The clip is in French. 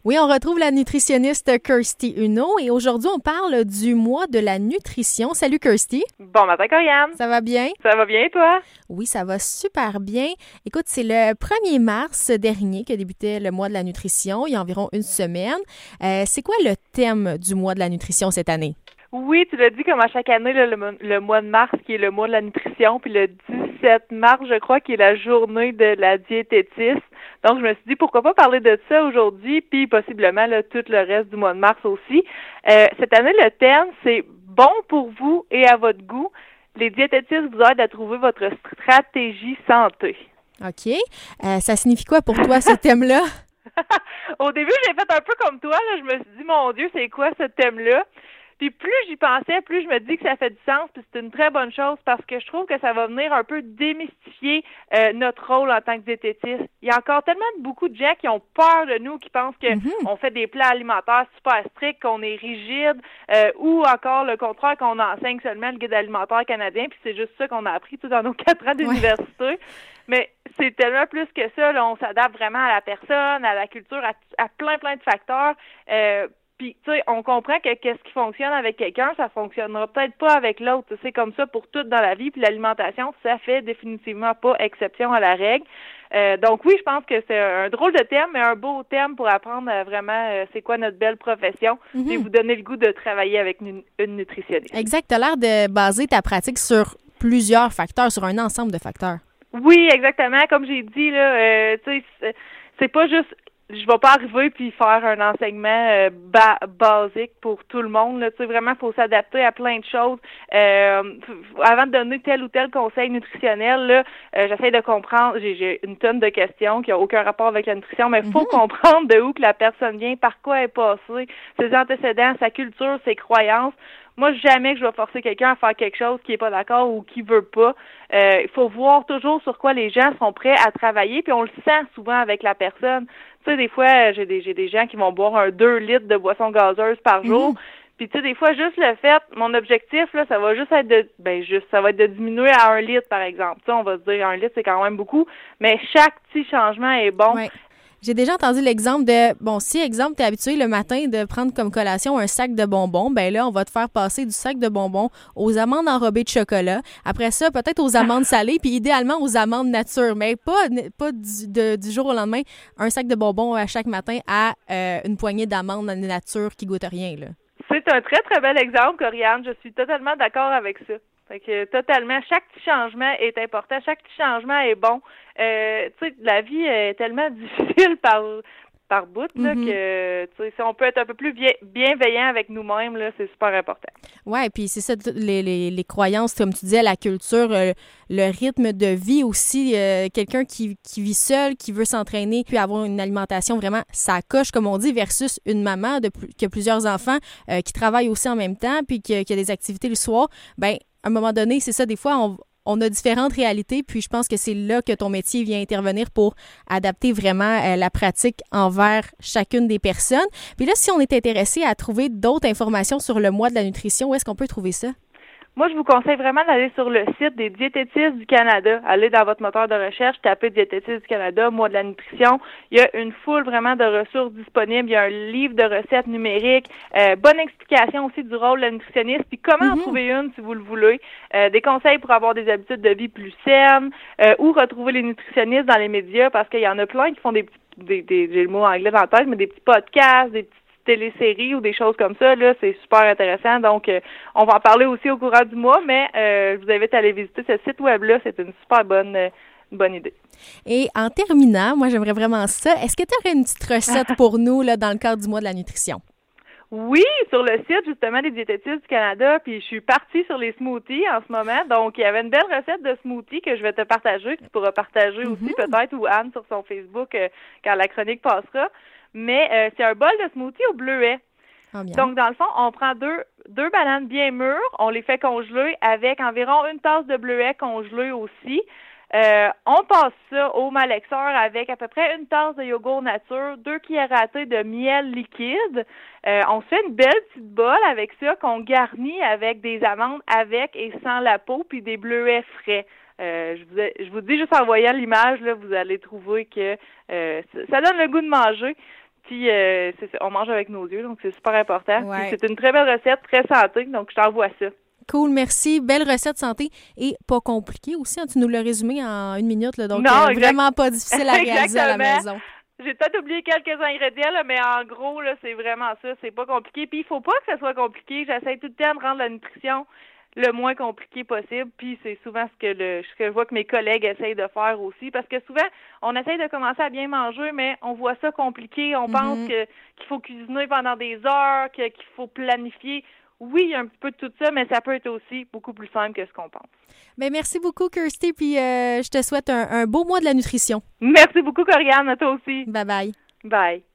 Oui, on retrouve la nutritionniste Kirsty Uno et aujourd'hui, on parle du mois de la nutrition. Salut Kirsty. Bon matin, Corianne. Ça va bien? Ça va bien, toi? Oui, ça va super bien. Écoute, c'est le 1er mars dernier que débutait le mois de la nutrition, il y a environ une semaine. C'est quoi le thème du mois de la nutrition cette année? Oui, tu l'as dit comme à chaque année, là, le mois de mars qui est le mois de la nutrition, puis le 17 mars, je crois, qui est la journée de la diététiste. Donc, je me suis dit, pourquoi pas parler de ça aujourd'hui, puis possiblement là, tout le reste du mois de mars aussi. Cette année, le thème, c'est « Bon pour vous et à votre goût ». Les diététistes vous aident à trouver votre stratégie santé. OK. Ça signifie quoi pour toi, ce thème-là? Au début, j'ai fait un peu comme toi. Là. Je me suis dit, mon Dieu, c'est quoi ce thème-là? Puis plus j'y pensais, plus je me dis que ça fait du sens, puis c'est une très bonne chose parce que je trouve que ça va venir un peu démystifier notre rôle en tant que diététiste. Il y a encore tellement beaucoup de gens qui ont peur de nous, qui pensent que on fait des plans alimentaires super stricts, qu'on est rigide, ou encore le contraire, qu'on enseigne seulement le guide alimentaire canadien, puis c'est juste ça qu'on a appris tout dans nos 4 ans d'université. Ouais. Mais c'est tellement plus que ça, là, on s'adapte vraiment à la personne, à la culture, à plein de facteurs. Puis, tu sais, on comprend que qu'est-ce qui fonctionne avec quelqu'un, ça fonctionnera peut-être pas avec l'autre. C'est comme ça pour tout dans la vie. Puis l'alimentation, ça fait définitivement pas exception à la règle. Donc oui, je pense que c'est un drôle de thème, mais un beau thème pour apprendre vraiment c'est quoi notre belle profession et vous donner le goût de travailler avec une nutritionniste. Exact. Tu as l'air de baser ta pratique sur plusieurs facteurs, sur un ensemble de facteurs. Oui, exactement. Comme j'ai dit, là, tu sais, c'est pas juste... Je vais pas arriver puis faire un enseignement basique pour tout le monde. Tu sais, vraiment, faut s'adapter à plein de choses. Avant de donner tel ou tel conseil nutritionnel, là, j'essaie de comprendre. J'ai une tonne de questions qui n'ont aucun rapport avec la nutrition, mais il faut comprendre de où que la personne vient, par quoi elle est passée, ses antécédents, sa culture, ses croyances. Moi, jamais que je vais forcer quelqu'un à faire quelque chose qui est pas d'accord ou qui veut pas. Il faut voir toujours sur quoi les gens sont prêts à travailler, puis on le sent souvent avec la personne. Tu sais, des fois, j'ai des gens qui vont boire un 2 litres de boisson gazeuse par jour. Puis tu sais, des fois, juste le fait, mon objectif, là, ça va juste être ça va être de diminuer à 1 litre, par exemple. Tu sais, on va se dire 1 litre, c'est quand même beaucoup, mais chaque petit changement est bon. Ouais. J'ai déjà entendu l'exemple de, si exemple, tu es habitué le matin de prendre comme collation un sac de bonbons, ben là, on va te faire passer du sac de bonbons aux amandes enrobées de chocolat. Après ça, peut-être aux amandes salées, puis idéalement aux amandes nature, mais pas du jour au lendemain, un sac de bonbons à chaque matin à une poignée d'amandes nature qui goûte rien, là. C'est un très, très bel exemple, Corianne. Je suis totalement d'accord avec ça. Fait que totalement, chaque petit changement est important, chaque petit changement est bon. Tu sais, la vie est tellement difficile par bout là, que tu sais, si on peut être un peu plus bienveillant avec nous-mêmes, là, c'est super important. Ouais, puis c'est ça, les croyances, comme tu disais, la culture, le rythme de vie aussi. Quelqu'un qui vit seul, qui veut s'entraîner, puis avoir une alimentation vraiment ça coche, comme on dit, versus une maman qui a plusieurs enfants, qui travaille aussi en même temps, puis qui a des activités le soir. Ben, à un moment donné, c'est ça, des fois, on a différentes réalités, puis je pense que c'est là que ton métier vient intervenir pour adapter vraiment la pratique envers chacune des personnes. Puis là, si on est intéressé à trouver d'autres informations sur le mois de la nutrition, où est-ce qu'on peut trouver ça? Moi, je vous conseille vraiment d'aller sur le site des diététistes du Canada. Allez dans votre moteur de recherche, tapez diététistes du Canada, mois de la nutrition. Il y a une foule vraiment de ressources disponibles. Il y a un livre de recettes numériques, bonne explication aussi du rôle de la nutritionniste, puis comment en trouver une si vous le voulez. Des conseils pour avoir des habitudes de vie plus saines, ou retrouver les nutritionnistes dans les médias, parce qu'il y en a plein qui font j'ai le mot anglais dans la tête, mais des petits podcasts, des petits téléséries ou des choses comme ça, là, c'est super intéressant. Donc, on va en parler aussi au courant du mois, mais je vous invite à aller visiter ce site web-là. C'est une super bonne idée. Et en terminant, moi, j'aimerais vraiment ça. Est-ce que tu aurais une petite recette pour nous là, dans le cadre du mois de la nutrition? Oui, sur le site, justement, des diététistes du Canada, puis je suis partie sur les smoothies en ce moment. Donc, il y avait une belle recette de smoothie que je vais te partager, que tu pourras partager aussi peut-être, ou Anne sur son Facebook quand la chronique passera. Mais c'est un bol de smoothie au bleuet. Oh, donc, dans le fond, on prend deux bananes bien mûres, on les fait congeler avec environ une tasse de bleuet congelé aussi. On passe ça au malaxeur avec à peu près une tasse de yogourt nature, 2 cuillères à thé de miel liquide. On se fait une belle petite bolle avec ça qu'on garnit avec des amandes avec et sans la peau, puis des bleuets frais. Je vous dis juste en voyant l'image, là, vous allez trouver que ça donne le goût de manger. Puis on mange avec nos yeux, donc c'est super important. Ouais. Puis c'est une très belle recette, très santé, donc je t'envoie ça. Cool, merci. Belle recette santé et pas compliquée aussi. Hein, tu nous l'as résumé en 1 minute, là, donc Non, vraiment pas difficile à réaliser à la maison. J'ai peut-être oublié quelques ingrédients, là, mais en gros, là, c'est vraiment ça. C'est pas compliqué. Puis il faut pas que ça soit compliqué. J'essaie tout le temps de rendre la nutrition le moins compliqué possible. Puis c'est souvent ce que je vois que mes collègues essayent de faire aussi. Parce que souvent, on essaye de commencer à bien manger, mais on voit ça compliqué. On pense qu'il faut cuisiner pendant des heures, qu'il faut planifier. Oui, il y a un petit peu de tout ça, mais ça peut être aussi beaucoup plus simple que ce qu'on pense. Bien, merci beaucoup, Kirsty, puis je te souhaite un beau mois de la nutrition. Merci beaucoup, Corianne, à toi aussi. Bye-bye. Bye.